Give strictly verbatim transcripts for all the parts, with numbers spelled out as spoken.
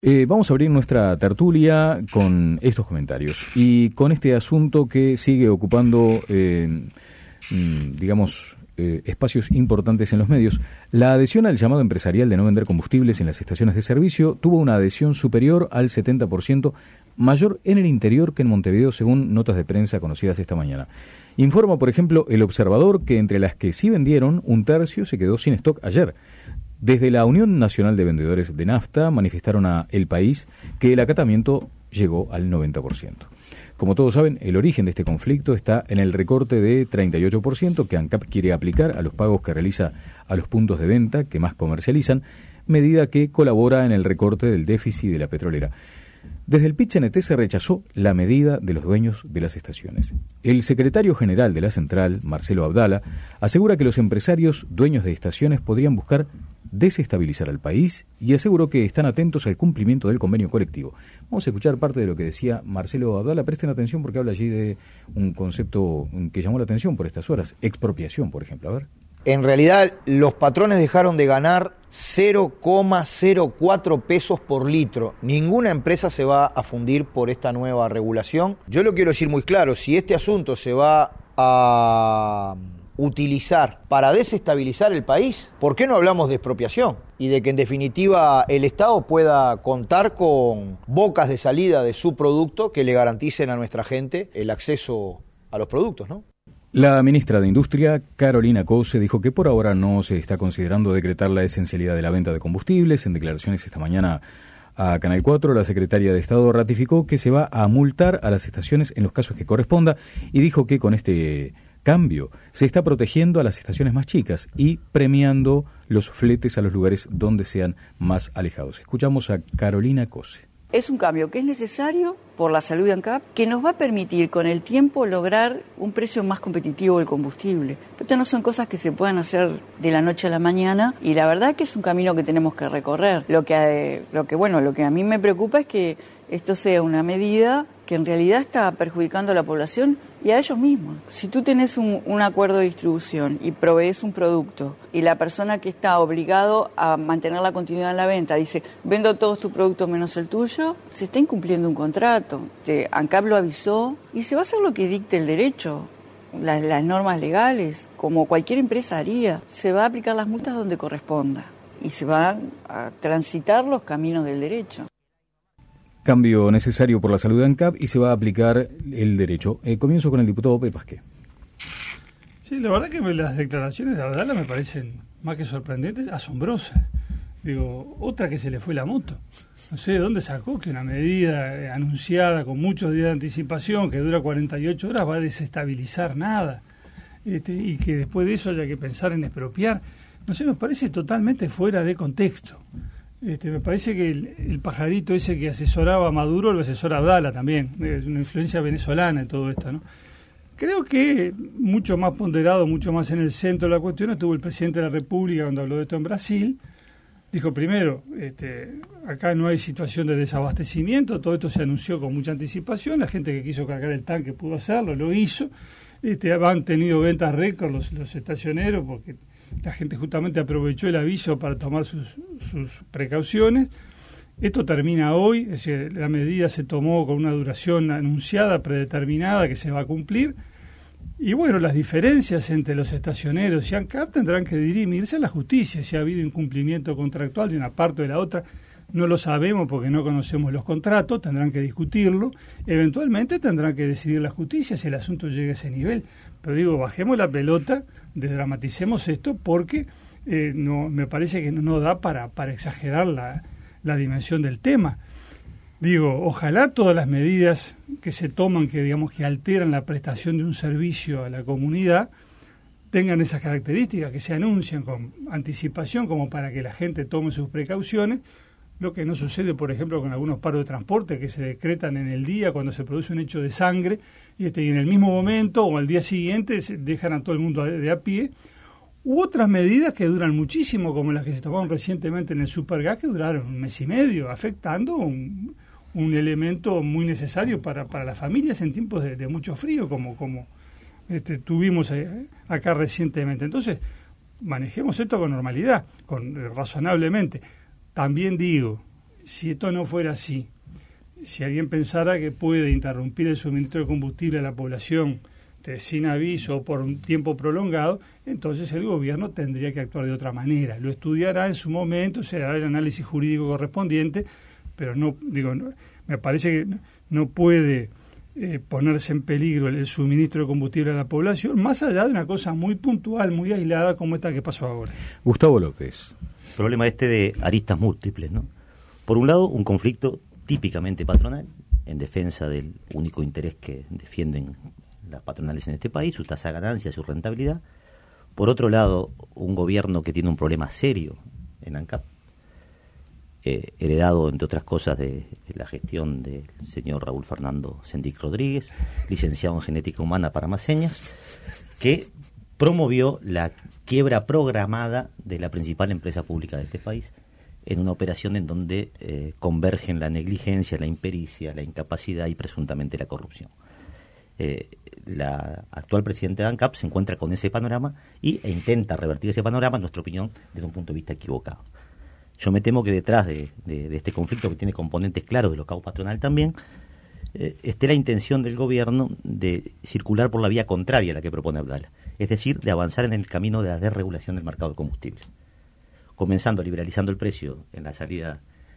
Eh, vamos a abrir nuestra tertulia con estos comentarios y con este asunto que sigue ocupando, eh, digamos, eh, espacios importantes en los medios. La adhesión al llamado empresarial de no vender combustibles en las estaciones de servicio tuvo una adhesión superior al setenta por ciento, mayor en el interior que en Montevideo, según notas de prensa conocidas esta mañana. Informa, por ejemplo, El Observador que entre las que sí vendieron, un tercio se quedó sin stock ayer. Desde la Unión Nacional de Vendedores de Nafta manifestaron a El País que el acatamiento llegó al noventa por ciento. Como todos saben, el origen de este conflicto está en el recorte de treinta y ocho por ciento que ANCAP quiere aplicar a los pagos que realiza a los puntos de venta que más comercializan, medida que colabora en el recorte del déficit de la petrolera. Desde el Pit-C N T se rechazó la medida de los dueños de las estaciones. El secretario general de la central, Marcelo Abdala, asegura que los empresarios dueños de estaciones podrían buscar desestabilizar al país y aseguró que están atentos al cumplimiento del convenio colectivo. Vamos a escuchar parte de lo que decía Marcelo Abdala. Presten atención porque habla allí de un concepto que llamó la atención por estas horas, expropiación, por ejemplo. A ver. En realidad, los patrones dejaron de ganar cero coma cero cuatro pesos por litro. Ninguna empresa se va a fundir por esta nueva regulación. Yo lo quiero decir muy claro, si este asunto se va a utilizar para desestabilizar el país, ¿por qué no hablamos de expropiación? Y de que en definitiva el Estado pueda contar con bocas de salida de su producto que le garanticen a nuestra gente el acceso a los productos, ¿no? La ministra de Industria, Carolina Cose, dijo que por ahora no se está considerando decretar la esencialidad de la venta de combustibles. En declaraciones esta mañana a Canal cuatro, la secretaria de Estado ratificó que se va a multar a las estaciones en los casos que corresponda y dijo que con este cambio se está protegiendo a las estaciones más chicas y premiando los fletes a los lugares donde sean más alejados. Escuchamos a Carolina Cose. Es un cambio que es necesario por la salud de ANCAP, que nos va a permitir con el tiempo lograr un precio más competitivo del combustible. Estas no son cosas que se puedan hacer de la noche a la mañana y la verdad que es un camino que tenemos que recorrer. Lo que, lo que, bueno, lo que a mí me preocupa es que esto sea una medida que en realidad está perjudicando a la población y a ellos mismos. Si tú tenés un, un acuerdo de distribución y provees un producto y la persona que está obligado a mantener la continuidad en la venta dice, vendo todos tus productos menos el tuyo, se está incumpliendo un contrato. Te, ANCAP lo avisó y se va a hacer lo que dicte el derecho, las, las normas legales, como cualquier empresa haría. Se va a aplicar las multas donde corresponda y se van a transitar los caminos del derecho. Cambio necesario por la salud de ANCAP y se va a aplicar el derecho. Eh, comienzo con el diputado Pepe Pasqué. Sí, la verdad que las declaraciones de Abdala me parecen más que sorprendentes, asombrosas. Digo, otra que se le fue la moto. No sé de dónde sacó que una medida anunciada con muchos días de anticipación, que dura cuarenta y ocho horas, va a desestabilizar nada. Este, y que después de eso haya que pensar en expropiar. No sé, me parece totalmente fuera de contexto. Este, me parece que el, el pajarito ese que asesoraba a Maduro lo asesora a Abdala también, es una influencia venezolana en todo esto, ¿no? Creo que mucho más ponderado, mucho más en el centro de la cuestión estuvo el presidente de la República cuando habló de esto en Brasil. Dijo primero, este, acá no hay situación de desabastecimiento, todo esto se anunció con mucha anticipación, la gente que quiso cargar el tanque pudo hacerlo, lo hizo, este, han tenido ventas récord los, los estacioneros porque la gente justamente aprovechó el aviso para tomar sus, sus precauciones. Esto termina hoy, es decir, la medida se tomó con una duración anunciada, predeterminada, que se va a cumplir. Y bueno, las diferencias entre los estacioneros y ANCAP tendrán que dirimirse a la justicia. Si ha habido incumplimiento contractual de una parte o de la otra, no lo sabemos porque no conocemos los contratos, tendrán que discutirlo. Eventualmente tendrán que decidir la justicia si el asunto llega a ese nivel. Pero digo, bajemos la pelota, desdramaticemos esto porque eh, no me parece que no, no da para, para exagerar la, la dimensión del tema. Digo, ojalá todas las medidas que se toman, que digamos que alteran la prestación de un servicio a la comunidad, tengan esas características, que se anuncien con anticipación como para que la gente tome sus precauciones, lo que no sucede, por ejemplo, con algunos paros de transporte que se decretan en el día cuando se produce un hecho de sangre y, este, y en el mismo momento o al día siguiente se dejan a todo el mundo de, de a pie, u otras medidas que duran muchísimo, como las que se tomaron recientemente en el Supergas, que duraron un mes y medio, afectando un, un elemento muy necesario para, para las familias en tiempos de, de mucho frío, como, como este, tuvimos acá recientemente. Entonces, manejemos esto con normalidad, con razonablemente. También digo, si esto no fuera así, si alguien pensara que puede interrumpir el suministro de combustible a la población de, sin aviso o por un tiempo prolongado, entonces el gobierno tendría que actuar de otra manera. Lo estudiará en su momento, se hará el análisis jurídico correspondiente, pero no, digo, no, me parece que no puede eh, ponerse en peligro el, el suministro de combustible a la población, más allá de una cosa muy puntual, muy aislada como esta que pasó ahora. Gustavo López. Problema este de aristas múltiples, ¿no? Por un lado, un conflicto típicamente patronal, en defensa del único interés que defienden las patronales en este país, su tasa de ganancia, su rentabilidad. Por otro lado, un gobierno que tiene un problema serio en ANCAP, eh, heredado, entre otras cosas, de, de la gestión del señor Raúl Fernando Sendic Rodríguez, licenciado en genética humana para más señas, que promovió la quiebra programada de la principal empresa pública de este país, en una operación en donde eh, convergen la negligencia, la impericia, la incapacidad y presuntamente la corrupción. Eh, la actual presidenta de ANCAP se encuentra con ese panorama y, e intenta revertir ese panorama, en nuestra opinión, desde un punto de vista equivocado. Yo me temo que detrás de, de, de este conflicto, que tiene componentes claros de lo cao patronal también, eh, esté la intención del gobierno de circular por la vía contraria a la que propone Abdala, es decir, de avanzar en el camino de la desregulación del mercado de combustible, comenzando liberalizando el precio en la salida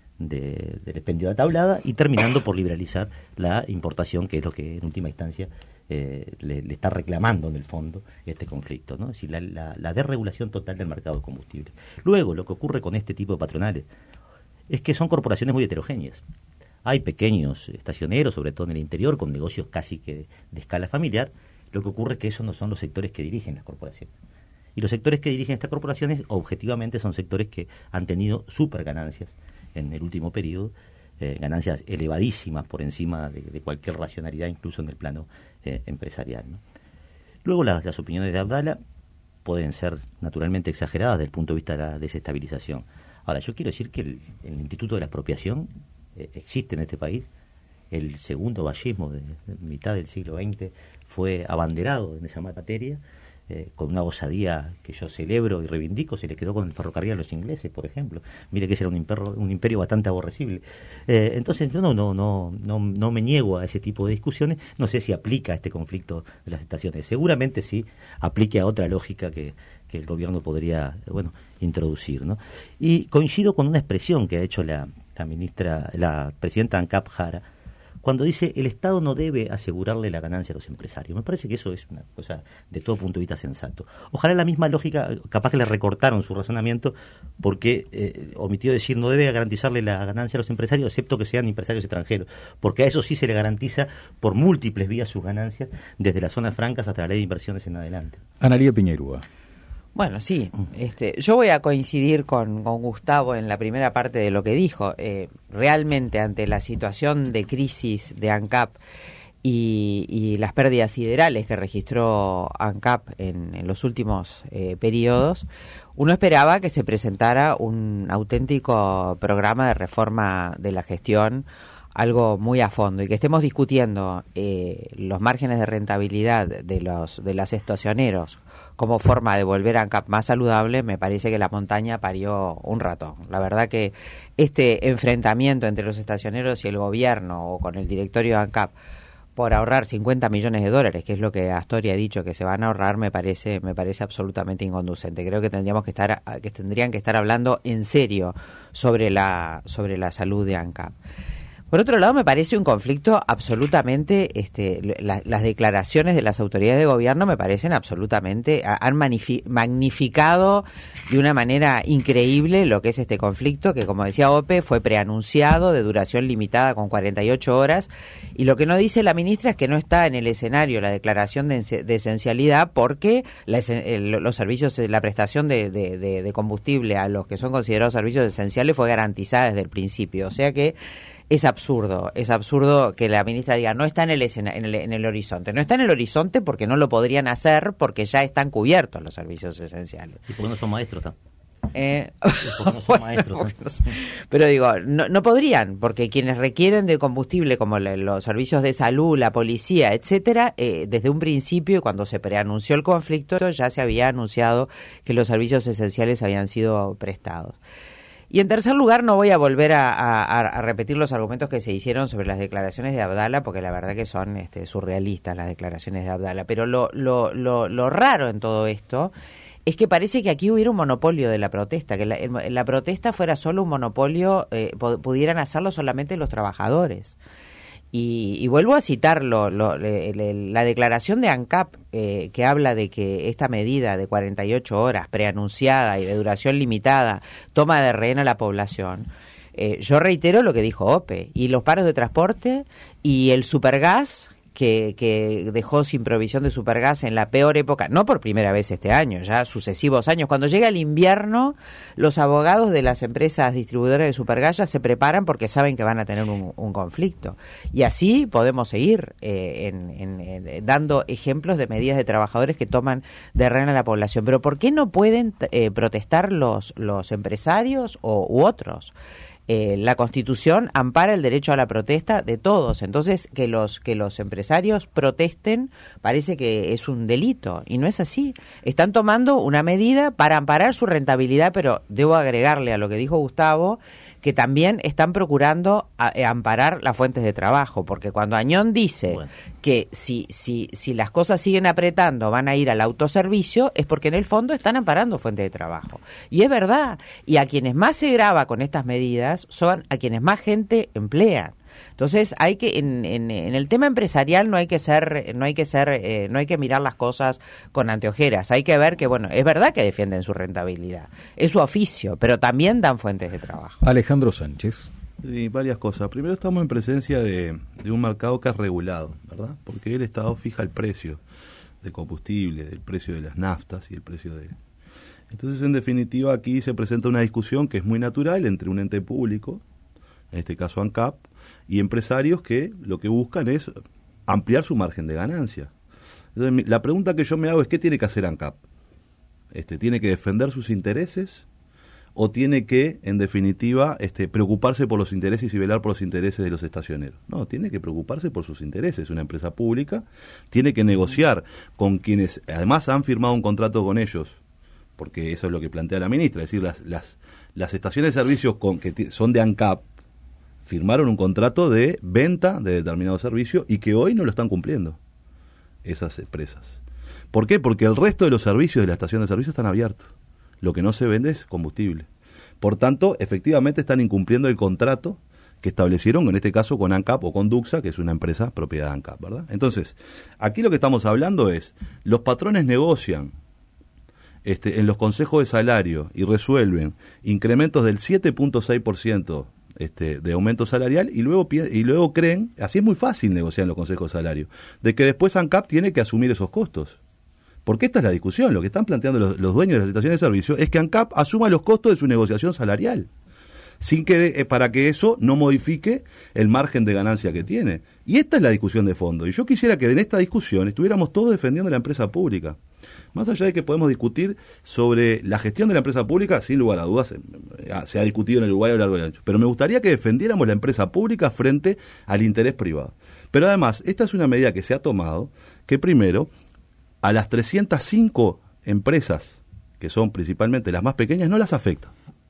de, del expendio de tablada y terminando por liberalizar la importación, que es lo que en última instancia eh, le, le está reclamando en el fondo este conflicto, ¿no? Es decir, la, la, la desregulación total del mercado de combustible. Luego, lo que ocurre con este tipo de patronales es que son corporaciones muy heterogéneas. Hay pequeños estacioneros, sobre todo en el interior, con negocios casi que de, de escala familiar. Lo que ocurre es que esos no son los sectores que dirigen las corporaciones. Y los sectores que dirigen estas corporaciones, objetivamente, son sectores que han tenido súper ganancias en el último periodo, eh, ganancias elevadísimas por encima de, de cualquier racionalidad, incluso en el plano eh, empresarial, ¿no? Luego, las, las opiniones de Abdala pueden ser naturalmente exageradas desde el punto de vista de la desestabilización. Ahora, yo quiero decir que el, el Instituto de la Expropiación eh, existe en este país. El segundo vallismo de, de mitad del siglo veinte fue abanderado en esa materia, Eh, con una osadía que yo celebro y reivindico. Se le quedó con el ferrocarril a los ingleses, por ejemplo. Mire que ese era un imperio, un imperio bastante aborrecible. Eh, entonces yo no, no, no, no, no me niego a ese tipo de discusiones. No sé si aplica a este conflicto de las estaciones. Seguramente sí aplique a otra lógica que, que el gobierno podría, bueno, introducir, ¿no? Y coincido con una expresión que ha hecho la, la ministra, la presidenta ANCAP, Jara, cuando dice el Estado no debe asegurarle la ganancia a los empresarios. Me parece que eso es una cosa de todo punto de vista sensato. Ojalá la misma lógica, capaz que le recortaron su razonamiento, porque eh, omitió decir no debe garantizarle la ganancia a los empresarios, excepto que sean empresarios extranjeros, porque a eso sí se le garantiza por múltiples vías sus ganancias, desde las zonas francas hasta la ley de inversiones en adelante. Analía Piñeirúa. Bueno, sí, este, yo voy a coincidir con, con Gustavo en la primera parte de lo que dijo. Eh, realmente, ante la situación de crisis de ANCAP y, y las pérdidas siderales que registró ANCAP en, en los últimos eh, periodos, uno esperaba que se presentara un auténtico programa de reforma de la gestión, algo muy a fondo, y que estemos discutiendo eh, los márgenes de rentabilidad de los de los estacioneros como forma de volver a ANCAP más saludable. Me parece que la montaña parió un ratón. La verdad que este enfrentamiento entre los estacioneros y el gobierno, o con el directorio de ANCAP, por ahorrar cincuenta millones de dólares, que es lo que Astori ha dicho que se van a ahorrar, me parece me parece absolutamente inconducente. Creo que tendríamos que estar que tendrían que estar hablando en serio sobre la sobre la salud de ANCAP. Por otro lado, me parece un conflicto absolutamente, este, la, las declaraciones de las autoridades de gobierno me parecen absolutamente, han magnifi, magnificado de una manera increíble lo que es este conflicto, que como decía Ope, fue preanunciado, de duración limitada con cuarenta y ocho horas, y lo que no dice la ministra es que no está en el escenario la declaración de, de esencialidad, porque la, el, los servicios, la prestación de, de, de, de combustible a los que son considerados servicios esenciales fue garantizada desde el principio, o sea que es absurdo, es absurdo que la ministra diga no está en el, escena, en el en el horizonte. No está en el horizonte porque no lo podrían hacer, porque ya están cubiertos los servicios esenciales. ¿Y por qué no son maestros? ¿Tá? Eh, porque no son maestros, bueno, no son, pero digo, no, no podrían, porque quienes requieren de combustible, como le, los servicios de salud, la policía, etcétera, eh, desde un principio, cuando se preanunció el conflicto, ya se había anunciado que los servicios esenciales habían sido prestados. Y en tercer lugar, no voy a volver a, a, a repetir los argumentos que se hicieron sobre las declaraciones de Abdala, porque la verdad que son este, surrealistas las declaraciones de Abdala. Pero lo, lo, lo, lo raro en todo esto es que parece que aquí hubiera un monopolio de la protesta, que la, la protesta fuera solo un monopolio, eh, pudieran hacerlo solamente los trabajadores. Y, y vuelvo a citar lo, lo, le, le, la declaración de ANCAP, eh, que habla de que esta medida de cuarenta y ocho horas preanunciada y de duración limitada toma de rehén a la población. Eh, yo reitero lo que dijo Ope, y los paros de transporte y el supergas, que, que dejó sin provisión de supergas en la peor época, no por primera vez este año, ya sucesivos años. Cuando llega el invierno, los abogados de las empresas distribuidoras de supergas ya se preparan porque saben que van a tener un, un conflicto. Y así podemos seguir eh, en, en, en, dando ejemplos de medidas de trabajadores que toman de rehén a la población. Pero ¿por qué no pueden eh, protestar los, los empresarios o, u otros? Eh, la Constitución ampara el derecho a la protesta de todos, entonces que los que los empresarios protesten parece que es un delito, y no es así. Están tomando una medida para amparar su rentabilidad, pero debo agregarle a lo que dijo Gustavo que también están procurando a, a amparar las fuentes de trabajo, porque cuando Añón dice bueno. que si, si, si las cosas siguen apretando van a ir al autoservicio, es porque en el fondo están amparando fuentes de trabajo. Y es verdad, y a quienes más se grava con estas medidas son a quienes más gente emplean. Entonces hay que en, en, en el tema empresarial no hay que ser no hay que ser eh, no hay que mirar las cosas con anteojeras, hay que ver que bueno, es verdad que defienden su rentabilidad, es su oficio, pero también dan fuentes de trabajo. Alejandro Sánchez. Sí, varias cosas. Primero, estamos en presencia de, de un mercado que es regulado, ¿verdad? Porque el Estado fija el precio de combustible, el precio de las naftas y el precio de... Entonces, en definitiva, aquí se presenta una discusión que es muy natural entre un ente público, en este caso ANCAP, y empresarios que lo que buscan es ampliar su margen de ganancia. Entonces, la pregunta que yo me hago es, ¿qué tiene que hacer ANCAP? Este, ¿Tiene que defender sus intereses o tiene que, en definitiva, este, preocuparse por los intereses y velar por los intereses de los estacioneros? No, tiene que preocuparse por sus intereses. Una empresa pública tiene que negociar con quienes además han firmado un contrato con ellos, porque eso es lo que plantea la ministra, es decir, las, las, las estaciones de servicios con, que t- son de ANCAP, firmaron un contrato de venta de determinado servicio y que hoy no lo están cumpliendo esas empresas. ¿Por qué? Porque el resto de los servicios de la estación de servicio están abiertos. Lo que no se vende es combustible. Por tanto, efectivamente están incumpliendo el contrato que establecieron, en este caso con ANCAP o con Duxa, que es una empresa propiedad de ANCAP, ¿verdad? Entonces, aquí lo que estamos hablando es, los patrones negocian este, en los consejos de salario y resuelven incrementos del siete punto seis por ciento Este, de aumento salarial y luego y luego creen, así es muy fácil negociar en los consejos de salario, de que después ANCAP tiene que asumir esos costos. Porque esta es la discusión, lo que están planteando los, los dueños de las estaciones de servicio es que ANCAP asuma los costos de su negociación salarial, sin que eh, para que eso no modifique el margen de ganancia que tiene. Y esta es la discusión de fondo. Y yo quisiera que en esta discusión estuviéramos todos defendiendo la empresa pública. Más allá de que podemos discutir sobre la gestión de la empresa pública, sin lugar a dudas, se ha discutido en el Uruguay a lo largo del ancho. Pero me gustaría que defendiéramos la empresa pública frente al interés privado. Pero además, esta es una medida que se ha tomado, que primero, a las trescientas cinco empresas, que son principalmente las más pequeñas, no las afecta.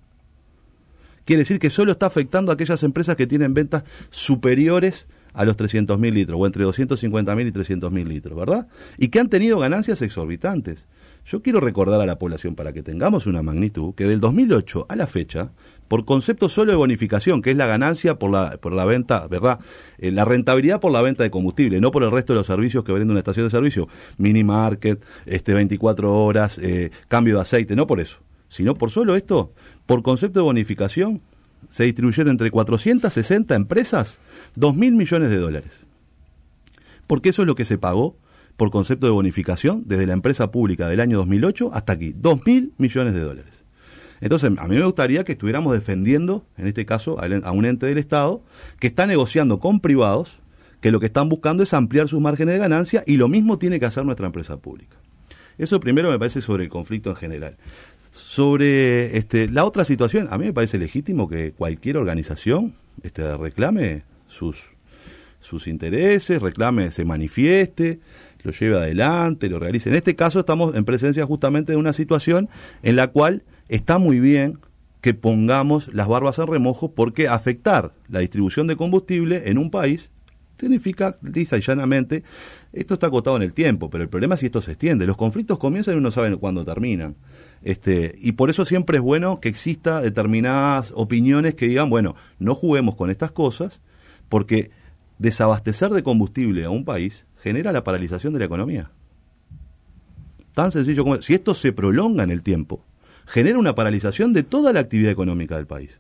Quiere decir que solo está afectando a aquellas empresas que tienen ventas superiores a los trescientos mil litros, o entre doscientos cincuenta mil y trescientos mil litros, ¿verdad? Y que han tenido ganancias exorbitantes. Yo quiero recordar a la población, para que tengamos una magnitud, que del dos mil ocho a la fecha, por concepto solo de bonificación, que es la ganancia por la por la venta, ¿verdad? Eh, la rentabilidad por la venta de combustible, no por el resto de los servicios que brinda una estación de servicio, mini market, este, veinticuatro horas, eh, cambio de aceite, no por eso, sino por solo esto, por concepto de bonificación, se distribuyeron entre cuatrocientas sesenta empresas dos mil millones de dólares. Porque eso es lo que se pagó por concepto de bonificación desde la empresa pública del año dos mil ocho hasta aquí, dos mil millones de dólares. Entonces, a mí me gustaría que estuviéramos defendiendo, en este caso, a un ente del Estado que está negociando con privados, que lo que están buscando es ampliar sus márgenes de ganancia, y lo mismo tiene que hacer nuestra empresa pública. Eso primero me parece sobre el conflicto en general. Sobre este, la otra situación, a mí me parece legítimo que cualquier organización este, reclame sus, sus intereses, reclame, se manifieste, lo lleve adelante, lo realice. En este caso estamos en presencia justamente de una situación en la cual está muy bien que pongamos las barbas en remojo, porque afectar la distribución de combustible en un país significa, lisa y llanamente, esto está acotado en el tiempo, pero el problema es si esto se extiende. Los conflictos comienzan y uno sabe cuándo terminan. Este, y por eso siempre es bueno que exista determinadas opiniones que digan, bueno, no juguemos con estas cosas, porque desabastecer de combustible a un país genera la paralización de la economía. Tan sencillo como... Si esto se prolonga en el tiempo, genera una paralización de toda la actividad económica del país.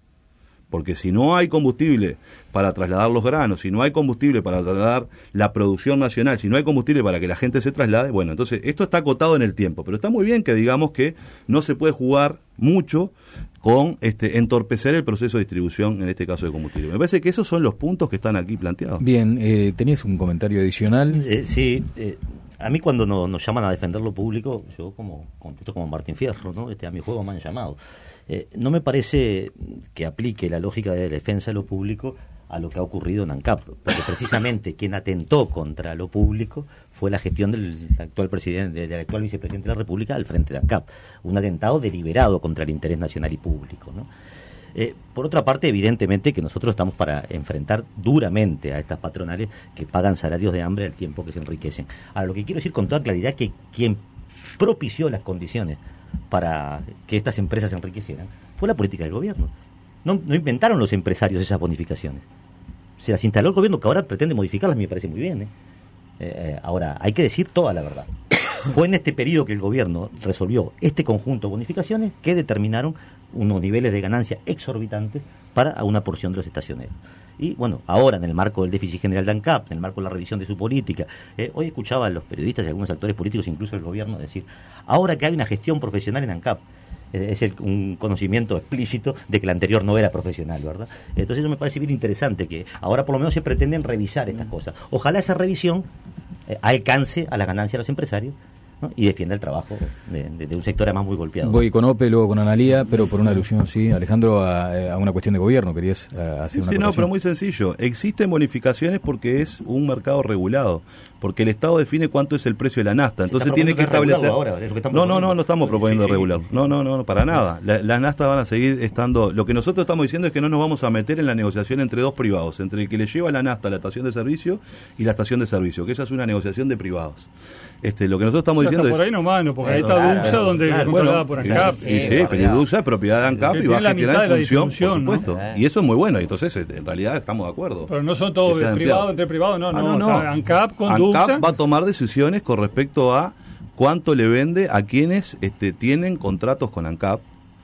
Porque si no hay combustible para trasladar los granos, si no hay combustible para trasladar la producción nacional, si no hay combustible para que la gente se traslade, bueno, entonces esto está acotado en el tiempo. Pero está muy bien que digamos que no se puede jugar mucho con este entorpecer el proceso de distribución, en este caso de combustible. Me parece que esos son los puntos que están aquí planteados. Bien, eh, ¿tenías un comentario adicional? Eh, sí, eh, a mí cuando no, nos llaman a defender lo público, yo como contesto como Martín Fierro, ¿no? Este, a mi juego me han llamado. Eh, no me parece que aplique la lógica de defensa de lo público a lo que ha ocurrido en ANCAP, porque precisamente quien atentó contra lo público fue la gestión del actual presidente, del actual vicepresidente de la República al frente de ANCAP, un atentado deliberado contra el interés nacional y público, ¿no? Eh, por otra parte, evidentemente que nosotros estamos para enfrentar duramente a estas patronales que pagan salarios de hambre al tiempo que se enriquecen. Ahora, lo que quiero decir con toda claridad es que quien propició las condiciones para que estas empresas se enriquecieran fue la política del gobierno. No, no inventaron los empresarios esas bonificaciones. Se las instaló el gobierno, que ahora pretende modificarlas, me parece muy bien. ¿eh? Eh, ahora, hay que decir toda la verdad. Fue en este periodo que el gobierno resolvió este conjunto de bonificaciones que determinaron unos niveles de ganancia exorbitantes para una porción de los estacioneros. Y bueno, ahora en el marco del déficit general de ANCAP, en el marco de la revisión de su política, eh, hoy escuchaba a los periodistas y algunos actores políticos, incluso el gobierno, decir, ahora que hay una gestión profesional en ANCAP, eh, es el, un conocimiento explícito de que la anterior no era profesional, ¿verdad? Entonces eso me parece bien interesante, que ahora por lo menos se pretenden revisar estas cosas. Ojalá esa revisión eh, alcance a la ganancia de los empresarios, ¿no? Y defienda el trabajo de, de, de un sector además muy golpeado. Voy con Ope, luego con Analía, pero por una alusión, sí, Alejandro, a, a una cuestión de gobierno, querías a, hacer una Sí, no, pero muy acotación. sencillo. Existen bonificaciones porque es un mercado regulado, porque el Estado define cuánto es el precio de la nafta, entonces tiene que establecer... Ahora, es lo que están no, no, no, no estamos proponiendo Sí, sí. regular. No, no, no, no, para nada. La- Las naftas van a seguir estando... Lo que nosotros estamos diciendo es que no nos vamos a meter en la negociación entre dos privados, entre el que le lleva la nafta a la estación de servicio y la estación de servicio, que esa es una negociación de privados. Este, lo que nosotros estamos O sea, diciendo hasta es... por ahí nomás, no, porque ahí está Claro, Dulce, claro, donde claro. es controlada Bueno, por y- ANCAP. y Sí, sí, por pero Dios. Idusa es propiedad de ANCAP Que y va tiene a la gestionar mitad en de la función, por distribución, ¿no? supuesto. Eh. Y eso es muy bueno, entonces en realidad estamos de acuerdo. Pero no son todos Que sean privados, empleados. entre privados, no, Ah, no, está ANCAP con Dulce. ANCAP va a tomar decisiones con respecto a cuánto le vende a quienes este, tienen contratos con ANCAP,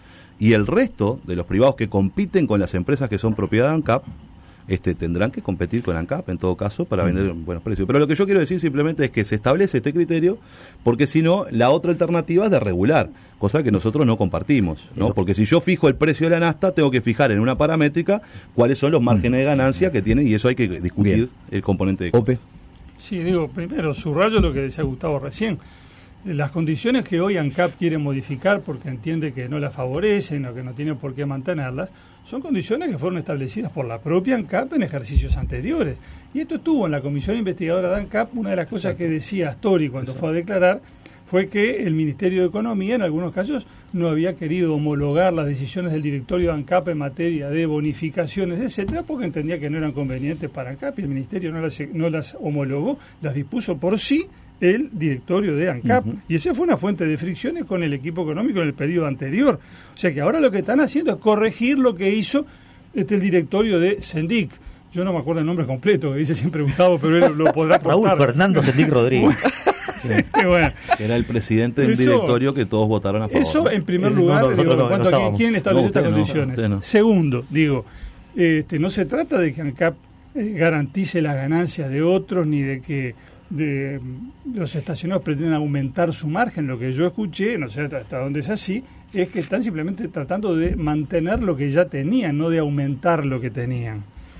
y el resto de los privados que compiten con las empresas que son propiedad de ANCAP este, tendrán que competir con ANCAP en todo caso para vender en buenos precios. Pero lo que yo quiero decir simplemente es que se establece este criterio porque si no, la otra alternativa es de regular, cosa que nosotros no compartimos, ¿no? Porque si yo fijo el precio de la nafta, tengo que fijar en una paramétrica cuáles son los márgenes de ganancia que tienen, y eso hay que discutir. Bien. El componente de costo. Ope. Sí, digo, primero, subrayo lo que decía Gustavo recién. Las condiciones que hoy ANCAP quiere modificar porque entiende que no las favorecen o que no tiene por qué mantenerlas, son condiciones que fueron establecidas por la propia ANCAP en ejercicios anteriores. Y esto estuvo en la comisión investigadora de ANCAP. Una de las cosas Exacto. que decía Astori cuando Exacto. fue a declarar fue que el Ministerio de Economía en algunos casos no había querido homologar las decisiones del directorio de ANCAP en materia de bonificaciones, etcétera, porque entendía que no eran convenientes para ANCAP y el Ministerio no las, no las homologó, las dispuso por sí el directorio de ANCAP. Uh-huh. Y esa fue una fuente de fricciones con el equipo económico en el periodo anterior. O sea que ahora lo que están haciendo es corregir lo que hizo este, el directorio de Sendic. Yo no me acuerdo el nombre completo, que dice siempre Gustavo, pero él lo podrá aportar. Raúl Fernando Sendic Rodríguez. Sí. Bueno, era el presidente del eso, directorio que todos votaron a favor. Eso en primer lugar, no, no, digo, no, cuanto no a quién estableció no, estas condiciones. No, Segundo, digo, este, no se trata de que ANCAP eh, garantice las ganancias de otros ni de que de los estacionados pretenden aumentar su margen. Lo que yo escuché, no sé hasta dónde es así, es que están simplemente tratando de mantener lo que ya tenían, no de aumentar lo que tenían.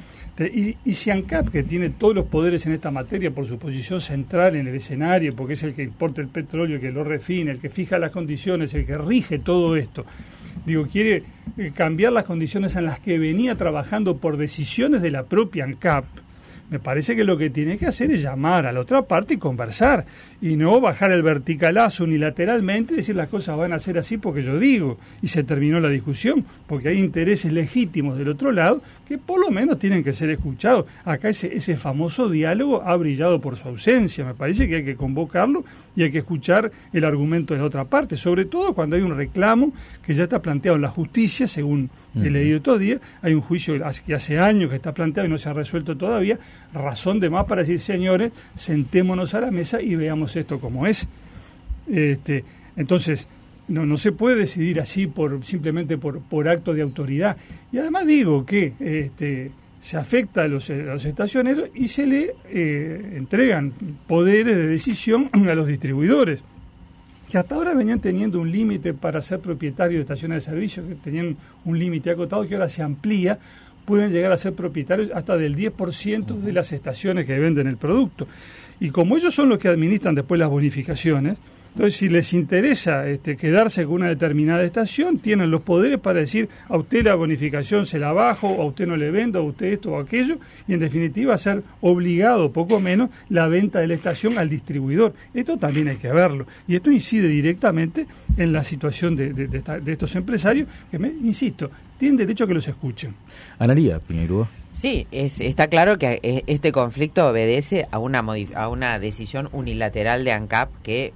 Y, y si ANCAP, que tiene todos los poderes en esta materia por su posición central en el escenario, porque es el que importa el petróleo, el que lo refina, el que fija las condiciones, el que rige todo esto, digo, quiere cambiar las condiciones en las que venía trabajando por decisiones de la propia ANCAP, Me parece que lo que tiene que hacer es llamar a la otra parte y conversar, y no bajar el verticalazo unilateralmente y decir las cosas van a ser así porque yo digo, y se terminó la discusión, porque hay intereses legítimos del otro lado que por lo menos tienen que ser escuchados. Acá ese, ese famoso diálogo ha brillado por su ausencia. Me parece que hay que convocarlo y hay que escuchar el argumento de la otra parte, sobre todo cuando hay un reclamo que ya está planteado en la justicia, según uh-huh. he leído todo día. Hay un juicio que hace años que está planteado y no se ha resuelto todavía, razón de más para decir, señores, sentémonos a la mesa y veamos esto como es. Este, entonces, no, no se puede decidir así por simplemente por, por acto de autoridad. Y además digo que este, se afecta a los, a los estacioneros y se le eh, entregan poderes de decisión a los distribuidores, que hasta ahora venían teniendo un límite para ser propietarios de estaciones de servicio, que tenían un límite acotado que ahora se amplía, pueden llegar a ser propietarios hasta del diez por ciento de las estaciones que venden el producto. Y como ellos son los que administran después las bonificaciones, entonces si les interesa este, quedarse con una determinada estación, tienen los poderes para decir, a usted la bonificación se la bajo, a usted no le vendo, a usted esto o aquello, y en definitiva ser obligado, poco menos, la venta de la estación al distribuidor. Esto también hay que verlo. Y esto incide directamente en la situación de, de, de, esta, de estos empresarios, que, me, insisto, tienen derecho a que los escuchen. Analía Piñeirúa. Sí, es, está claro que este conflicto obedece a una, a una decisión unilateral de ANCAP que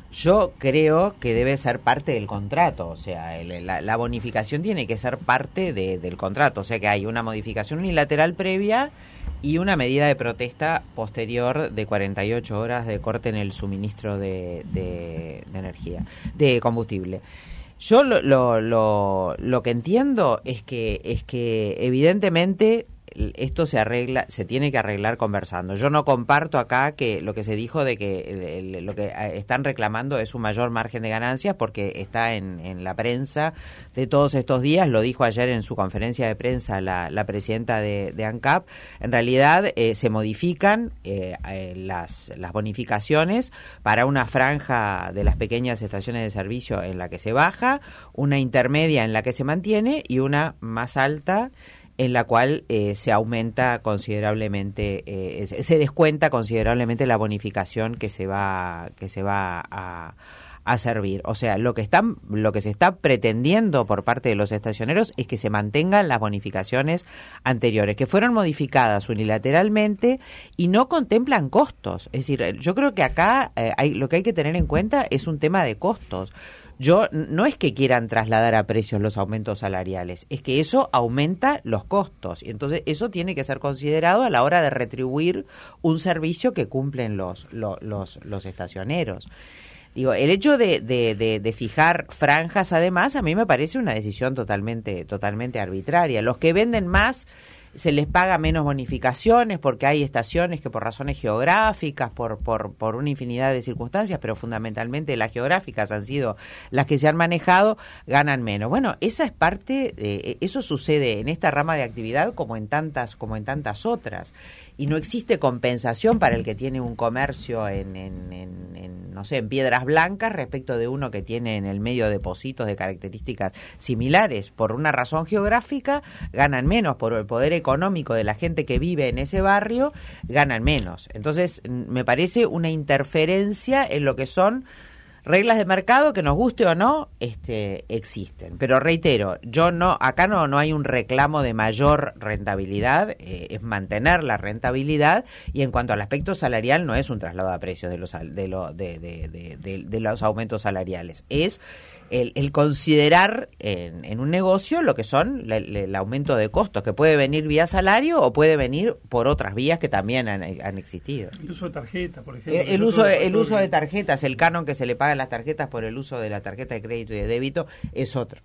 yo creo que debe ser parte del contrato. O sea, el, la, la bonificación tiene que ser parte de, del contrato. O sea, que hay una modificación unilateral previa y una medida de protesta posterior de cuarenta y ocho horas de corte en el suministro de, de, de energía, de combustible. Yo lo, lo, lo, lo que entiendo es que es que evidentemente esto se arregla, se tiene que arreglar conversando. Yo no comparto acá que lo que se dijo de que el, el, lo que están reclamando es un mayor margen de ganancias, porque está en, en la prensa de todos estos días. Lo dijo ayer en su conferencia de prensa la, la presidenta de, de ANCAP. En realidad eh, se modifican eh, eh, las, las bonificaciones para una franja de las pequeñas estaciones de servicio en la que se baja, una intermedia en la que se mantiene y una más alta en la cual eh, se aumenta considerablemente, eh, se descuenta considerablemente la bonificación que se va que se va a, a servir. O sea, lo que están, lo que se está pretendiendo por parte de los estacioneros es que se mantengan las bonificaciones anteriores, que fueron modificadas unilateralmente y no contemplan costos. Es decir, yo creo que acá eh, hay, lo que hay que tener en cuenta es un tema de costos. Yo no es que quieran trasladar a precios los aumentos salariales, es que eso aumenta los costos, y entonces eso tiene que ser considerado a la hora de retribuir un servicio que cumplen los los, los, los estacioneros. Digo, el hecho de, de, de, de fijar franjas, además, a mí me parece una decisión totalmente totalmente arbitraria. Los que venden más se les paga menos bonificaciones porque hay estaciones que por razones geográficas, por, por, por una infinidad de circunstancias, pero fundamentalmente las geográficas han sido las que se han manejado, ganan menos. Bueno, esa es parte, de, eso sucede en esta rama de actividad como en tantas, como en tantas otras. Y no existe compensación para el que tiene un comercio en, en, en, en, no sé, en Piedras Blancas respecto de uno que tiene en el medio depósitos de características similares. Por una razón geográfica ganan menos, por el poder económico de la gente que vive en ese barrio ganan menos. Entonces me parece una interferencia en lo que son reglas de mercado que, nos guste o no, este, existen. Pero reitero, yo no, acá no, no hay un reclamo de mayor rentabilidad, eh, es mantener la rentabilidad, y en cuanto al aspecto salarial no es un traslado a precios de los de, lo, de, de, de, de, de los aumentos salariales, es el, el considerar en, en un negocio lo que son el, el aumento de costos, que puede venir vía salario o puede venir por otras vías que también han, han existido. El uso de tarjetas, por ejemplo. El, el uso, el uso de tarjetas, el canon que se le paga a las tarjetas por el uso de la tarjeta de crédito y de débito es otro.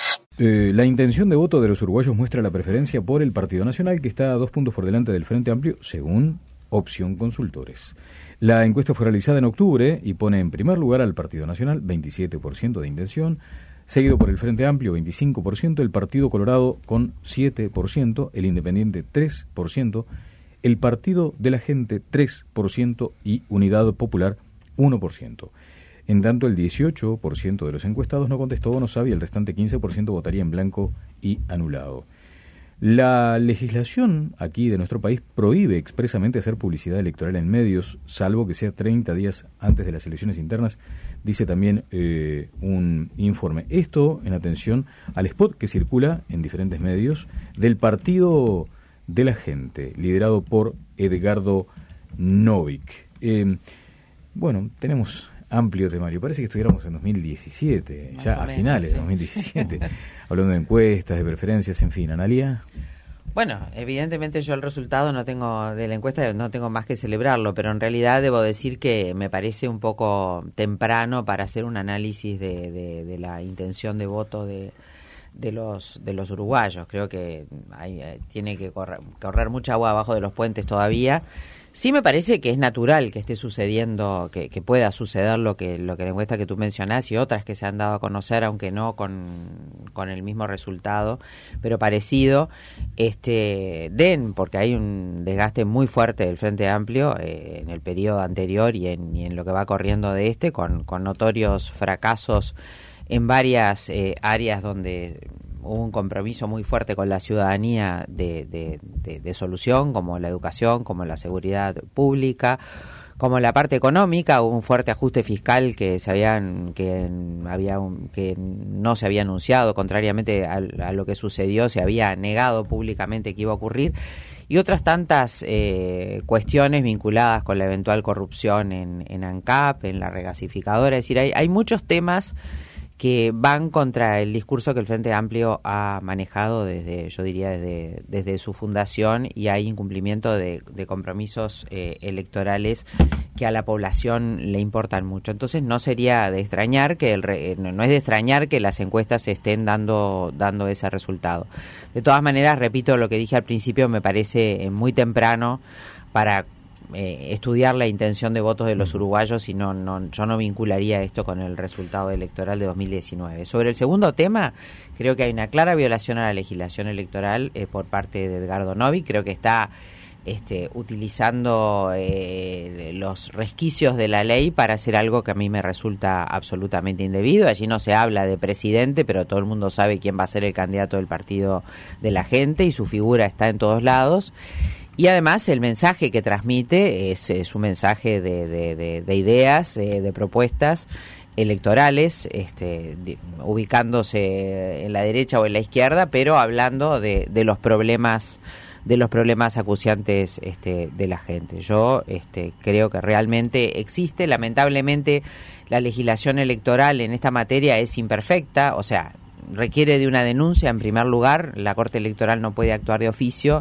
Eh, la intención de voto de los uruguayos muestra la preferencia por el Partido Nacional, que está a dos puntos por delante del Frente Amplio, según Opción Consultores. La encuesta fue realizada en octubre y pone en primer lugar al Partido Nacional, veintisiete por ciento de intención, seguido por el Frente Amplio, veinticinco por ciento, el Partido Colorado con siete por ciento, el Independiente tres por ciento, el Partido de la Gente tres por ciento y Unidad Popular uno por ciento. En tanto, el dieciocho por ciento de los encuestados no contestó o no sabe, y el restante quince por ciento votaría en blanco y anulado. La legislación aquí de nuestro país prohíbe expresamente hacer publicidad electoral en medios, salvo que sea treinta días antes de las elecciones internas, dice también eh, un informe. Esto en atención al spot que circula en diferentes medios del Partido de la Gente, liderado por Edgardo Novik. Eh, bueno, tenemos amplio temario. Parece que estuviéramos en dos mil diecisiete, Más ya a menos, finales sí. de dos mil diecisiete, hablando de encuestas, de preferencias, en fin. Analía. Bueno, evidentemente yo el resultado no tengo de la encuesta, no tengo más que celebrarlo, pero en realidad debo decir que me parece un poco temprano para hacer un análisis de, de, de la intención de voto de, de los de los uruguayos. Creo que hay, tiene que correr, correr mucha agua abajo de los puentes todavía. Sí me parece que es natural que esté sucediendo, que, que pueda suceder lo que lo que la encuesta que tú mencionás y otras que se han dado a conocer, aunque no con, con el mismo resultado, pero parecido, este den, porque hay un desgaste muy fuerte del Frente Amplio eh, en el periodo anterior y en, y en lo que va corriendo de este, con, con notorios fracasos en varias eh, áreas donde hubo un compromiso muy fuerte con la ciudadanía de, de, de, de solución, como la educación, como la seguridad pública, como la parte económica. Hubo un fuerte ajuste fiscal que se habían que había un, que no se había anunciado, contrariamente a, a lo que sucedió, se había negado públicamente que iba a ocurrir, y otras tantas eh, cuestiones vinculadas con la eventual corrupción en, en ANCAP, en la regasificadora. Es decir, hay, hay muchos temas que van contra el discurso que el Frente Amplio ha manejado desde, yo diría, desde, desde su fundación, y hay incumplimiento de, de compromisos eh, electorales que a la población le importan mucho. Entonces no sería de extrañar que el re, no es de extrañar que las encuestas estén dando dando ese resultado. De todas maneras, repito lo que dije al principio, me parece muy temprano para Eh, estudiar la intención de votos de los uruguayos, y no, no, yo no vincularía esto con el resultado electoral de dos mil diecinueve. Sobre el segundo tema, creo que hay una clara violación a la legislación electoral eh, por parte de Edgardo Novik. Creo que está este, utilizando eh, los resquicios de la ley para hacer algo que a mí me resulta absolutamente indebido. Allí no se habla de presidente, pero todo el mundo sabe quién va a ser el candidato del Partido de la Gente y su figura está en todos lados. Y además el mensaje que transmite es, es un mensaje de, de, de, de ideas, eh, de propuestas electorales, este, de, ubicándose en la derecha o en la izquierda, pero hablando de, de los problemas de los problemas acuciantes este, de la gente. Yo este, creo que realmente existe. Lamentablemente la legislación electoral en esta materia es imperfecta, o sea, requiere de una denuncia en primer lugar. La Corte Electoral no puede actuar de oficio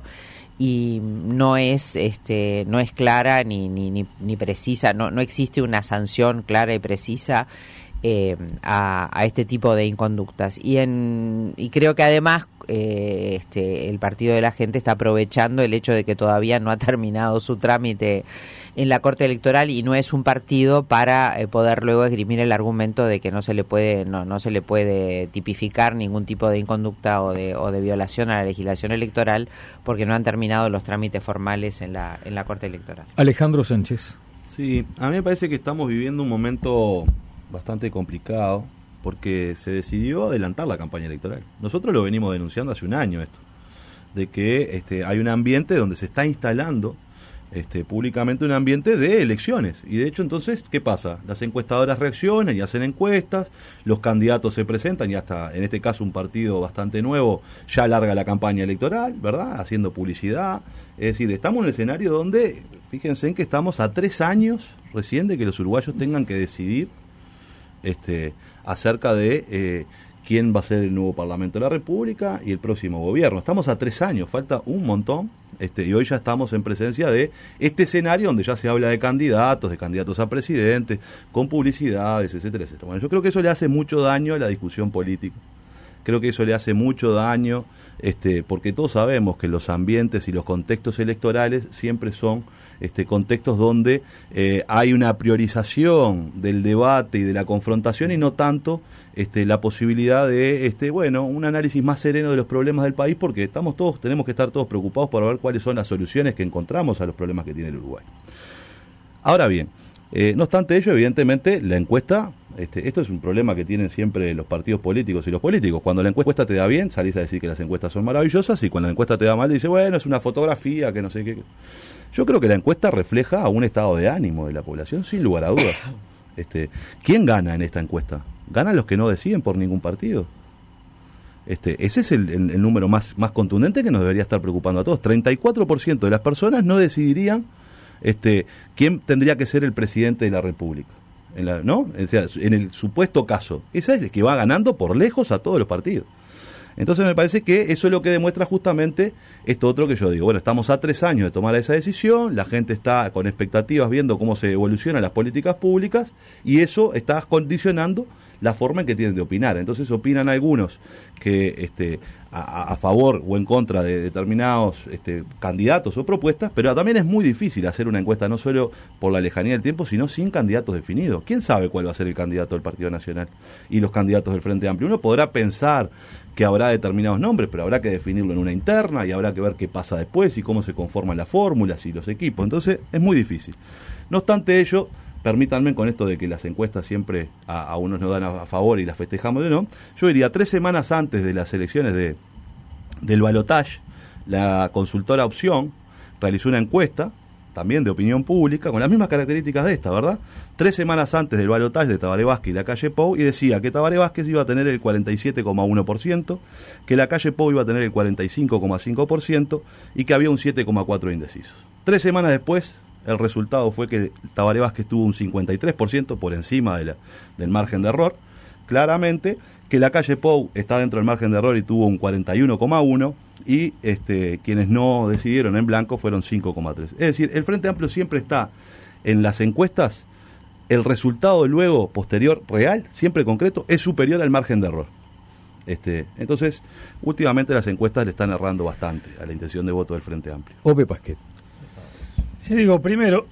y no es este no es clara ni ni ni, ni precisa, no no existe una sanción clara y precisa eh, a, a este tipo de inconductas, y en y creo que además eh, este el Partido de la Gente está aprovechando el hecho de que todavía no ha terminado su trámite en la Corte Electoral y no es un partido para eh, poder luego esgrimir el argumento de que no se le puede no no se le puede tipificar ningún tipo de inconducta o de o de violación a la legislación electoral, porque no han terminado los trámites formales en la en la Corte Electoral. Alejandro Sánchez. Sí, a mí me parece que estamos viviendo un momento bastante complicado, porque se decidió adelantar la campaña electoral. Nosotros lo venimos denunciando hace un año esto, de que este hay un ambiente donde se está instalando Este, públicamente un ambiente de elecciones, y de hecho entonces, ¿qué pasa? Las encuestadoras reaccionan y hacen encuestas, los candidatos se presentan y hasta, en este caso un partido bastante nuevo, ya larga la campaña electoral, ¿verdad? Haciendo publicidad. Es decir, estamos en un escenario donde, fíjense en que estamos a tres años recién de que los uruguayos tengan que decidir este, acerca de eh, quién va a ser el nuevo Parlamento de la República y el próximo gobierno. Estamos a tres años, falta un montón, este, y hoy ya estamos en presencia de este escenario donde ya se habla de candidatos, de candidatos a presidente, con publicidades, etcétera, etcétera. Bueno, yo creo que eso le hace mucho daño a la discusión política. Creo que eso le hace mucho daño, este, porque todos sabemos que los ambientes y los contextos electorales siempre son este, contextos donde eh, hay una priorización del debate y de la confrontación, y no tanto este, la posibilidad de, este, bueno, un análisis más sereno de los problemas del país, porque estamos todos, tenemos que estar todos preocupados por ver cuáles son las soluciones que encontramos a los problemas que tiene el Uruguay. Ahora bien, Eh, no obstante ello, evidentemente, la encuesta, este, esto es un problema que tienen siempre los partidos políticos y los políticos. Cuando la encuesta te da bien, salís a decir que las encuestas son maravillosas, y cuando la encuesta te da mal, dices, bueno, es una fotografía, que no sé qué. Yo creo que la encuesta refleja a un estado de ánimo de la población, sin lugar a dudas. Este, ¿quién gana en esta encuesta? Ganan los que no deciden por ningún partido. Este, ese es el, el, el número más, más contundente que nos debería estar preocupando a todos. treinta y cuatro por ciento de las personas no decidirían este, quién tendría que ser el presidente de la República. En la, ¿no? O sea, en el supuesto caso. Esa es el que va ganando por lejos a todos los partidos. Entonces me parece que eso es lo que demuestra justamente esto otro que yo digo. Bueno, estamos a tres años de tomar esa decisión, la gente está con expectativas viendo cómo se evolucionan las políticas públicas, y eso está condicionando la forma en que tienen de opinar. Entonces opinan algunos que este, a, a favor o en contra de determinados este, candidatos o propuestas, pero también es muy difícil hacer una encuesta no solo por la lejanía del tiempo, sino sin candidatos definidos. ¿Quién sabe cuál va a ser el candidato del Partido Nacional y los candidatos del Frente Amplio? Uno podrá pensar que habrá determinados nombres, pero habrá que definirlo en una interna y habrá que ver qué pasa después y cómo se conforman las fórmulas y los equipos. Entonces es muy difícil. No obstante ello, permítanme con esto de que las encuestas siempre a, a unos nos dan a, a favor y las festejamos de no, yo diría tres semanas antes de las elecciones de, del balotaje, la consultora Opción realizó una encuesta, también de opinión pública, con las mismas características de esta, ¿verdad? Tres semanas antes del balotaje de Tabaré Vázquez y la calle Pou, y decía que Tabaré Vázquez iba a tener el cuarenta y siete coma uno por ciento, que la calle Pou iba a tener el cuarenta y cinco coma cinco por ciento y que había un siete coma cuatro por ciento de indecisos. Tres semanas después, el resultado fue que Tabaré Vázquez tuvo un cincuenta y tres por ciento por encima de la, del margen de error, claramente, que la calle Pou está dentro del margen de error y tuvo un cuarenta y uno coma uno por ciento, y este, quienes no decidieron en blanco fueron cinco coma tres por ciento. Es decir, el Frente Amplio siempre está en las encuestas, el resultado luego, posterior, real, siempre concreto, es superior al margen de error. Este, entonces, últimamente las encuestas le están errando bastante a la intención de voto del Frente Amplio. Ope Pasquet. Sí, digo, primero,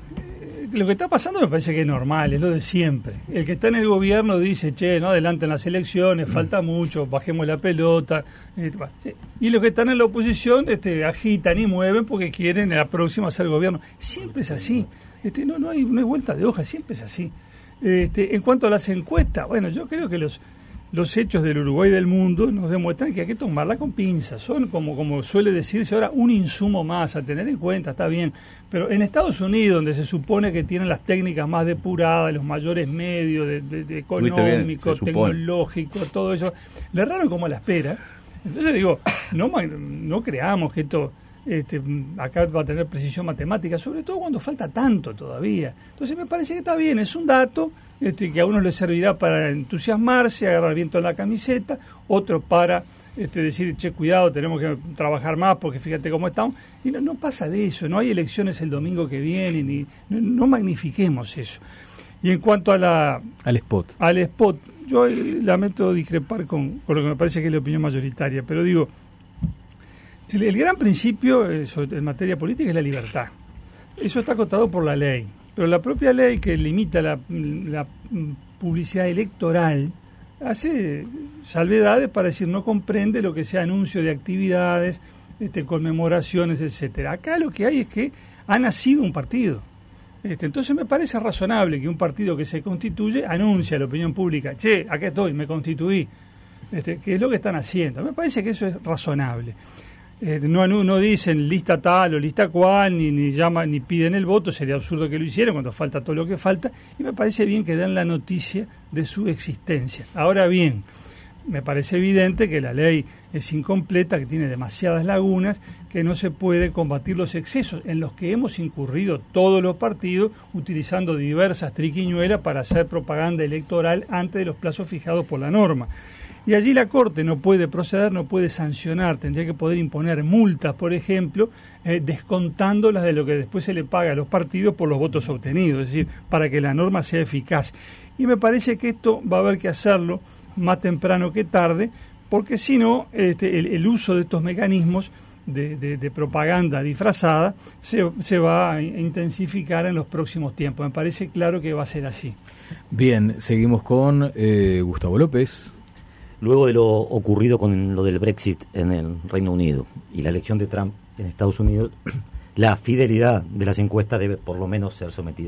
lo que está pasando me parece que es normal, es lo de siempre. El que está en el gobierno dice, che, no adelanten las elecciones, falta mucho, bajemos la pelota. Este, y los que están en la oposición este, agitan y mueven porque quieren en la próxima ser gobierno. Siempre es así. Este, no, no, hay, no hay vuelta de hoja, siempre es así. Este, en cuanto a las encuestas, bueno, yo creo que los... Los hechos del Uruguay y del mundo nos demuestran que hay que tomarla con pinzas. Son, como, como suele decirse ahora, un insumo más a tener en cuenta, está bien. Pero en Estados Unidos, donde se supone que tienen las técnicas más depuradas, los mayores medios de, de, de económicos, tecnológicos, todo eso, le erraron como a la espera. Entonces digo, no, no creamos que esto... Este, acá va a tener precisión matemática, sobre todo cuando falta tanto todavía. Entonces me parece que está bien, es un dato este, que a uno le servirá para entusiasmarse, agarrar viento en la camiseta, otro para este, decir, che, cuidado, tenemos que trabajar más porque fíjate cómo estamos. Y no, no pasa de eso, no hay elecciones el domingo que viene, ni no, no magnifiquemos eso. Y en cuanto a la al spot, al spot yo eh, lamento discrepar con, con lo que me parece que es la opinión mayoritaria, pero digo, El, el gran principio eh, en materia política es la libertad. Eso está acotado por la ley. Pero la propia ley que limita la, la publicidad electoral hace salvedades para decir no comprende lo que sea anuncio de actividades, este, conmemoraciones, etcétera. Acá lo que hay es que ha nacido un partido. Este, entonces me parece razonable que un partido que se constituye anuncie a la opinión pública, che, acá estoy, me constituí. Este, que es lo que están haciendo. Me parece que eso es razonable. Eh, no, no, no dicen lista tal o lista cual, ni, ni llaman ni piden el voto, sería absurdo que lo hicieran cuando falta todo lo que falta, y me parece bien que den la noticia de su existencia. Ahora bien, me parece evidente que la ley es incompleta, que tiene demasiadas lagunas, que no se puede combatir los excesos en los que hemos incurrido todos los partidos utilizando diversas triquiñuelas para hacer propaganda electoral antes de los plazos fijados por la norma. Y allí la Corte no puede proceder, no puede sancionar, tendría que poder imponer multas, por ejemplo, eh, descontándolas de lo que después se le paga a los partidos por los votos obtenidos, es decir, para que la norma sea eficaz. Y me parece que esto va a haber que hacerlo más temprano que tarde, porque si no, este, el, el uso de estos mecanismos de, de, de propaganda disfrazada se, se va a intensificar en los próximos tiempos. Me parece claro que va a ser así. Bien, seguimos con eh, Gustavo López. Luego de lo ocurrido con lo del Brexit en el Reino Unido y la elección de Trump en Estados Unidos, la fidelidad de las encuestas debe por lo menos ser sometida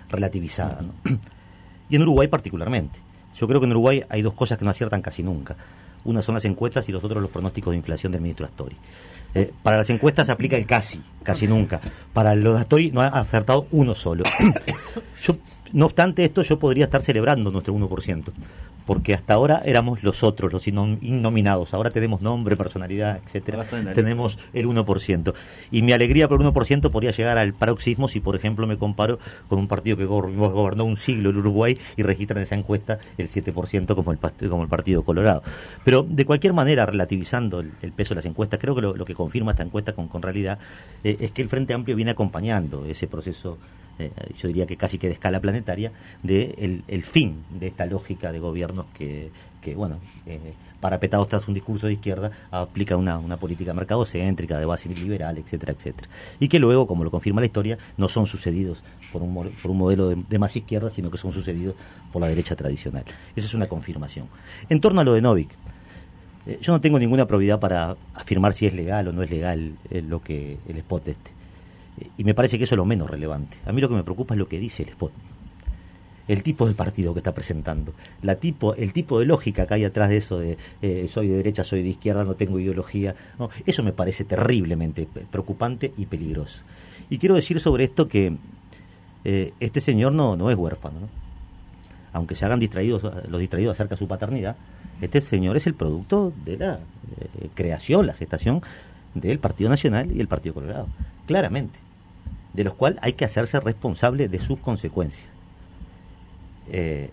relativizada, ¿no? Y en Uruguay particularmente. Yo creo que en Uruguay hay dos cosas que no aciertan casi nunca. Una son las encuestas y los otros los pronósticos de inflación del ministro Astori. Eh, para las encuestas se aplica el casi, casi nunca. Para los de Astori no ha acertado uno solo. Yo, no obstante esto, yo podría estar celebrando nuestro uno por ciento, porque hasta ahora éramos los otros, los innominados. Ahora tenemos nombre, personalidad, etcétera. Tenemos el uno por ciento. Y mi alegría por el uno por ciento podría llegar al paroxismo si, por ejemplo, me comparo con un partido que gobernó un siglo el Uruguay y registra en esa encuesta el siete por ciento como el, como el Partido Colorado. Pero, de cualquier manera, relativizando el, el peso de las encuestas, creo que lo, lo que confirma esta encuesta con, con realidad eh, es que el Frente Amplio viene acompañando ese proceso, Eh, yo diría que casi que de escala planetaria, de el, el fin de esta lógica de gobiernos que, que bueno, eh, parapetados tras un discurso de izquierda, aplica una, una política mercadocéntrica, de base liberal, etcétera, etcétera. Y que luego, como lo confirma la historia, no son sucedidos por un, por un modelo de, de más izquierda, sino que son sucedidos por la derecha tradicional. Esa es una confirmación. En torno a lo de Novik, eh, yo no tengo ninguna probidad para afirmar si es legal o no es legal eh, lo que el spot este. Y me parece que eso es lo menos relevante. A mí lo que me preocupa es lo que dice el spot. El tipo de partido que está presentando. La tipo, el tipo de lógica que hay atrás de eso de eh, soy de derecha, soy de izquierda, no tengo ideología. No, eso me parece terriblemente preocupante y peligroso. Y quiero decir sobre esto que eh, este señor no, no es huérfano, ¿no? Aunque se hagan distraídos, los distraídos acerca de su paternidad, este señor es el producto de la eh, creación, la gestación del Partido Nacional y el Partido Colorado. Claramente. De los cuales hay que hacerse responsable de sus consecuencias. Eh,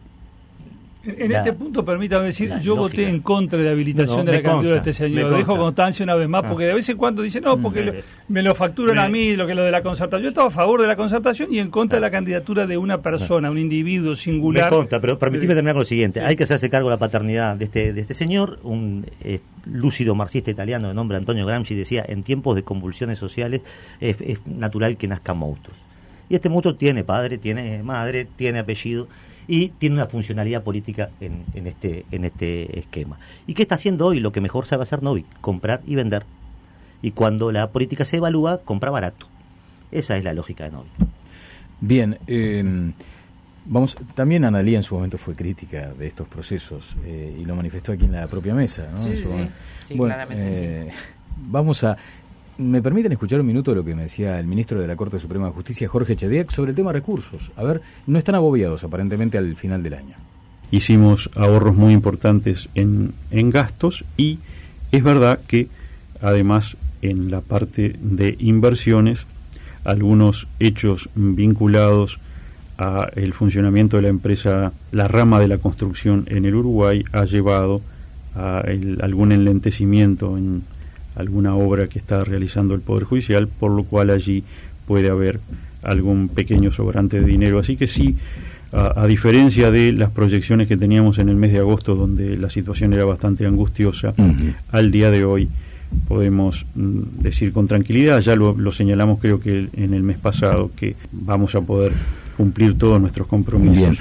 en la, este punto, permítame decir, yo lógica. voté en contra de la habilitación no, no, de la candidatura de este consta, señor. Dejo constancia una vez más, ah. porque de vez en cuando dicen, no, porque lo, me lo facturan me, a mí, lo que lo de la concertación. Yo estaba a favor de la concertación y en contra no. de la candidatura de una persona, no. un individuo singular. Me consta, pero permitime terminar con lo siguiente. Sí. Hay que hacerse cargo de la paternidad de este, de este señor, un eh, lúcido marxista italiano de nombre Antonio Gramsci decía, en tiempos de convulsiones sociales es, es natural que nazcan monstruos. Y este monstruo tiene padre, tiene madre, tiene apellido y tiene una funcionalidad política en, en este en este esquema. ¿Y qué está haciendo hoy? Lo que mejor sabe hacer Novik, comprar y vender. Y cuando la política se evalúa, compra barato. Esa es la lógica de Novik. Bien, eh, vamos. También Analía en su momento fue crítica de estos procesos eh, y lo manifestó aquí en la propia mesa, ¿no? Sí, Eso, sí, sí, bueno, claramente eh, sí. Vamos a... ¿Me permiten escuchar un minuto de lo que me decía el ministro de la Corte Suprema de Justicia, Jorge Chediek, sobre el tema recursos? A ver, no están agobiados aparentemente al final del año. Hicimos ahorros muy importantes en, en gastos y es verdad que además en la parte de inversiones, algunos hechos vinculados a el funcionamiento de la empresa, la rama de la construcción en el Uruguay, ha llevado a el, algún enlentecimiento en alguna obra que está realizando el Poder Judicial, por lo cual allí puede haber algún pequeño sobrante de dinero. Así que sí, a, a diferencia de las proyecciones que teníamos en el mes de agosto, donde la situación era bastante angustiosa, uh-huh. al día de hoy podemos mm, decir con tranquilidad, ya lo, lo señalamos creo que en el mes pasado, que vamos a poder cumplir todos nuestros compromisos. Bien.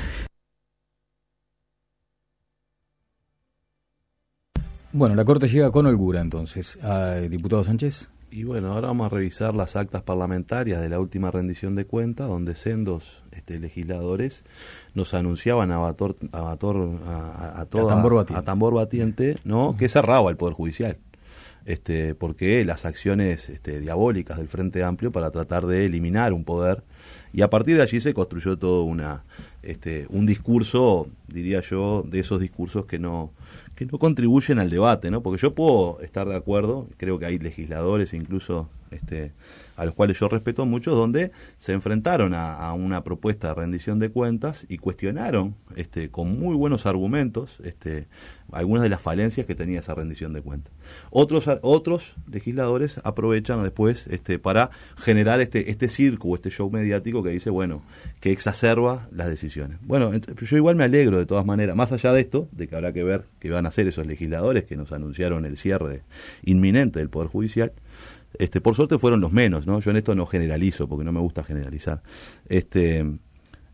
Bueno, la Corte llega con holgura entonces. Ah, diputado Sánchez. Y bueno, ahora vamos a revisar las actas parlamentarias de la última rendición de cuentas, donde sendos este, legisladores nos anunciaban a bator, a, bator, a, a, toda, a, tambor batiente. a tambor batiente, ¿no? Uh-huh. que cerraba el Poder Judicial. Este, porque las acciones este, diabólicas del Frente Amplio para tratar de eliminar un poder, y a partir de allí se construyó todo una este, un discurso, diría yo, de esos discursos que no que no contribuyen al debate, ¿no? Porque yo puedo estar de acuerdo, creo que hay legisladores incluso este, a los cuales yo respeto mucho, donde se enfrentaron a, a una propuesta de rendición de cuentas y cuestionaron este, con muy buenos argumentos este, algunas de las falencias que tenía esa rendición de cuentas. Otros otros legisladores aprovechan después este, para generar este, este circo, este show mediático que dice, bueno, que exacerba las decisiones. Bueno, yo igual me alegro de todas maneras, más allá de esto, de que habrá que ver qué van a hacer esos legisladores que nos anunciaron el cierre inminente del Poder Judicial. Este, por suerte fueron los menos, ¿no? Yo en esto no generalizo, porque no me gusta generalizar. Este,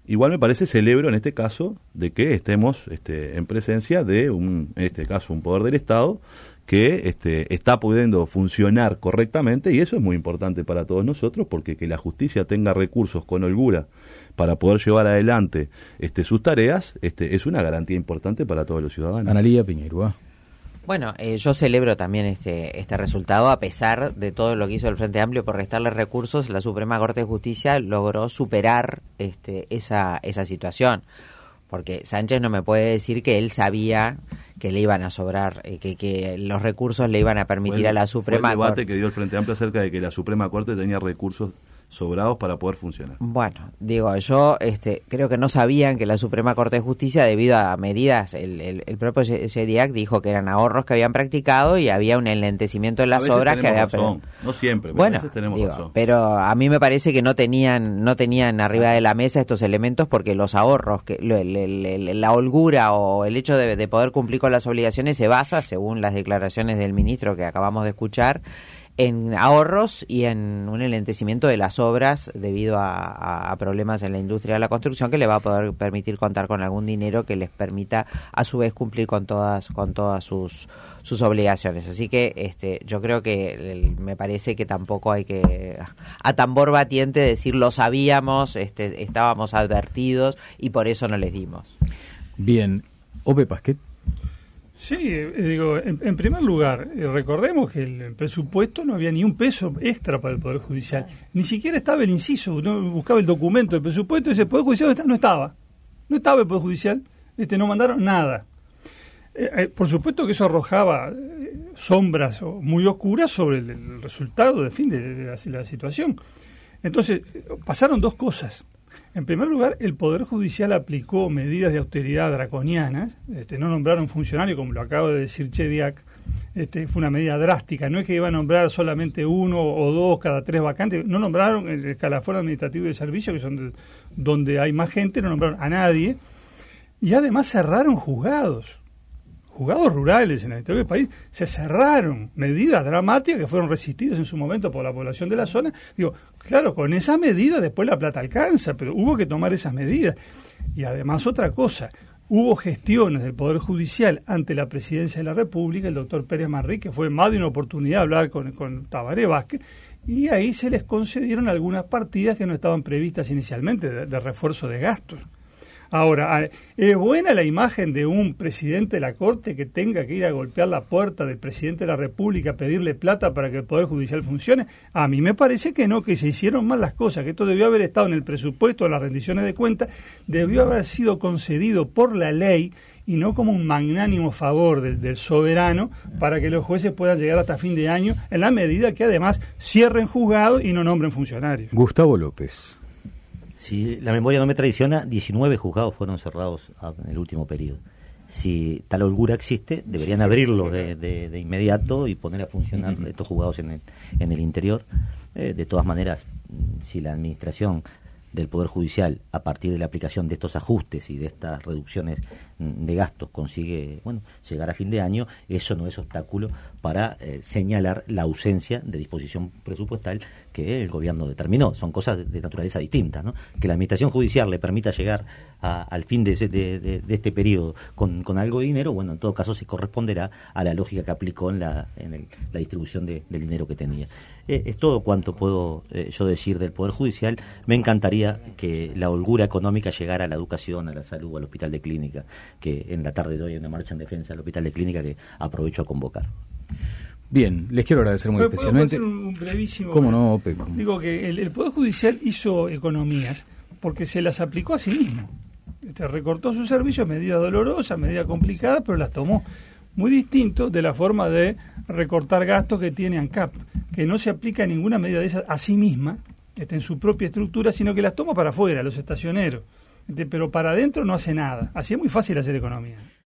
igual me parece celebro en este caso de que estemos este, en presencia de, un, en este caso, un poder del Estado que este, está pudiendo funcionar correctamente, y eso es muy importante para todos nosotros, porque que la justicia tenga recursos con holgura para poder llevar adelante este, sus tareas este, es una garantía importante para todos los ciudadanos. Analía Piñeiro. Bueno, eh, yo celebro también este este resultado, a pesar de todo lo que hizo el Frente Amplio por restarle recursos. La Suprema Corte de Justicia logró superar este esa esa situación, porque Sánchez no me puede decir que él sabía que le iban a sobrar, eh, que, que los recursos le iban a permitir fue, a la Suprema Corte. Fue el debate Corte. que dio el Frente Amplio acerca de que la Suprema Corte tenía recursos sobrados para poder funcionar. Bueno, digo, yo este, creo que no sabían que la Suprema Corte de Justicia, debido a medidas, el, el, el propio Zediac dijo que eran ahorros que habían practicado y había un enlentecimiento en las obras que había... Razón. No siempre, pero bueno, a veces tenemos digo, razón. Pero a mí me parece que no tenían no tenían arriba de la mesa estos elementos, porque los ahorros, que lo, el, el, el, la holgura o el hecho de, de poder cumplir con las obligaciones se basa, según las declaraciones del ministro que acabamos de escuchar, en ahorros y en un enlentecimiento de las obras debido a, a, a problemas en la industria de la construcción, que le va a poder permitir contar con algún dinero que les permita a su vez cumplir con todas con todas sus sus obligaciones. Así que este yo creo que el, me parece que tampoco hay que a tambor batiente decir lo sabíamos, este estábamos advertidos y por eso no les dimos. Bien, Ope Pasquet. Sí, eh, digo, en, en primer lugar, eh, recordemos que el, el presupuesto no había ni un peso extra para el Poder Judicial. Ni siquiera estaba el inciso, uno buscaba el documento del presupuesto y ese Poder Judicial no estaba. No estaba el Poder Judicial, este, no mandaron nada. Eh, eh, por supuesto que eso arrojaba eh, sombras muy oscuras sobre el, el resultado, de fin, de, de, la, de la situación. Entonces, eh, pasaron dos cosas. En primer lugar, el Poder Judicial aplicó medidas de austeridad draconianas, este, no nombraron funcionarios, como lo acaba de decir Zediac, este, fue una medida drástica, no es que iba a nombrar solamente uno o dos cada tres vacantes, no nombraron el escalafón administrativo de servicio, que son de, donde hay más gente, no nombraron a nadie, y además cerraron juzgados. Juzgados rurales en el interior del país se cerraron, medidas dramáticas que fueron resistidas en su momento por la población de la zona. Digo, claro, con esa medida después la plata alcanza, pero hubo que tomar esas medidas. Y además otra cosa, hubo gestiones del Poder Judicial ante la Presidencia de la República, el doctor Pérez Marrí, que fue más de una oportunidad de hablar con, con Tabaré Vázquez, y ahí se les concedieron algunas partidas que no estaban previstas inicialmente de, de refuerzo de gastos. Ahora, ¿es buena la imagen de un presidente de la Corte que tenga que ir a golpear la puerta del presidente de la República a pedirle plata para que el Poder Judicial funcione? A mí me parece que no, que se hicieron mal las cosas, que esto debió haber estado en el presupuesto, en las rendiciones de cuentas, debió haber sido concedido por la ley y no como un magnánimo favor del, del soberano para que los jueces puedan llegar hasta fin de año, en la medida que además cierren juzgados y no nombren funcionarios. Gustavo López. Si la memoria no me traiciona, diecinueve juzgados fueron cerrados en el último periodo. Si tal holgura existe, deberían abrirlos de, de, de inmediato y poner a funcionar estos juzgados en el, en el interior. Eh, de todas maneras, si la administración del Poder Judicial, a partir de la aplicación de estos ajustes y de estas reducciones de gastos, consigue bueno llegar a fin de año, eso no es obstáculo para eh, señalar la ausencia de disposición presupuestal que el gobierno determinó. Son cosas de naturaleza distinta, ¿no? Que la administración judicial le permita llegar a, al fin de, ese, de, de, de este periodo con, con algo de dinero, bueno, en todo caso se corresponderá a la lógica que aplicó en la, en el, la distribución de, del dinero que tenía. Eh, es todo cuanto puedo eh, yo decir del Poder Judicial. Me encantaría que la holgura económica llegara a la educación, a la salud, al hospital de clínica, que en la tarde de hoy hay una marcha en defensa del hospital de clínica que aprovecho a convocar. Bien, les quiero agradecer muy ¿Puedo, especialmente. ¿puedo hacer un brevísimo? ¿Cómo no, Ope? Digo que el, el Poder Judicial hizo economías porque se las aplicó a sí mismo. Este, recortó sus servicios, medida dolorosa, medida complicada, pero las tomó. Muy distinto de la forma de recortar gastos que tiene ANCAP, que no se aplica ninguna medida de esas a sí misma, este, en su propia estructura, sino que las toma para afuera, los estacioneros. Este, pero para adentro no hace nada. Así es muy fácil hacer economía.